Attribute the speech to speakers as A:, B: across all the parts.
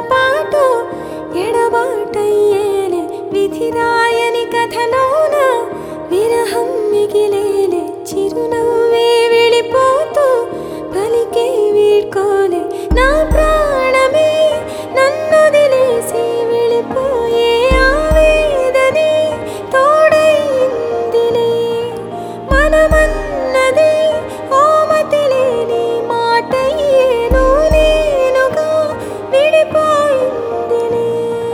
A: పాటు ఎడబాటయ్యేలే విధి రాయని కథలోన విరహం మిగిలేలే చిరునవ్వే వెళ్ళిపోతూ పలికే వీడ్కోలే నా ప్రాణమే నన్నొదిలేసి వెళ్ళిపోయే ఆవేదనే తోడైందిలే మనమన్నది ఓమతి లేని మాటయ్యేను నేనుగా విడిపోయిందిలే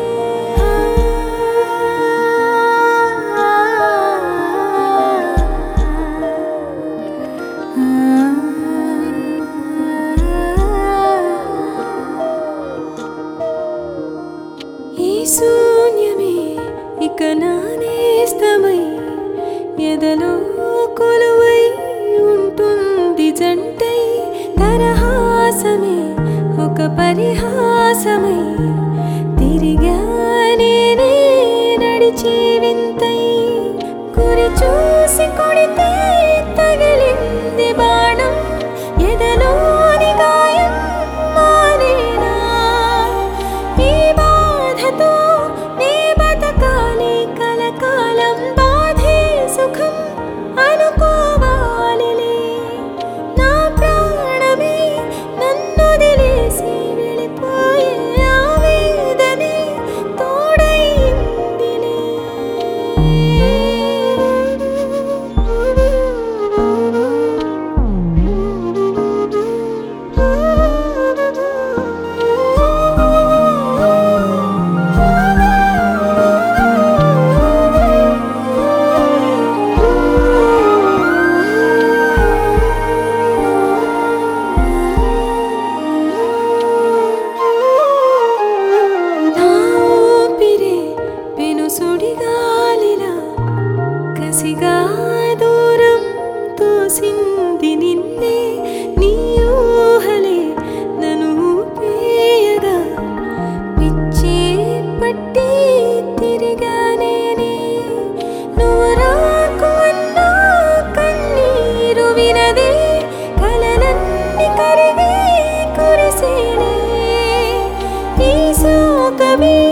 A: ఈ శూన్యమే ఇక నా నేస్తమై ఎదలో కొలువై ఉంటుంది జంటై దరహాసమే ఒక పరిహాసమై తిరిగా నేనే నడిచి వింతై గురి చూసి కొడితే తగిలింది బాణం ఎదలోని గాయం మానేనా ఈ బాధతో నే బతకాలి కలకాలం బాధే సుఖం అనుకోవాలిలే నా ప్రాణమే నన్నొదిలేసి వెళ్ళిపోయే ఆవేదనే తోడైందిలే నా ఊపిరే పెను సుడిగాలిలా కసిగా దూరం తోసింది నిన్నే నీ ఊహలే నన్ను ఊపేయగా పిచ్చే పట్టి తిరిగా నేనే నువ్వు రాకు అన్నా కన్నీరు వినదే కలలన్నీ కరిగి కురిసేనే ఈ శోకమే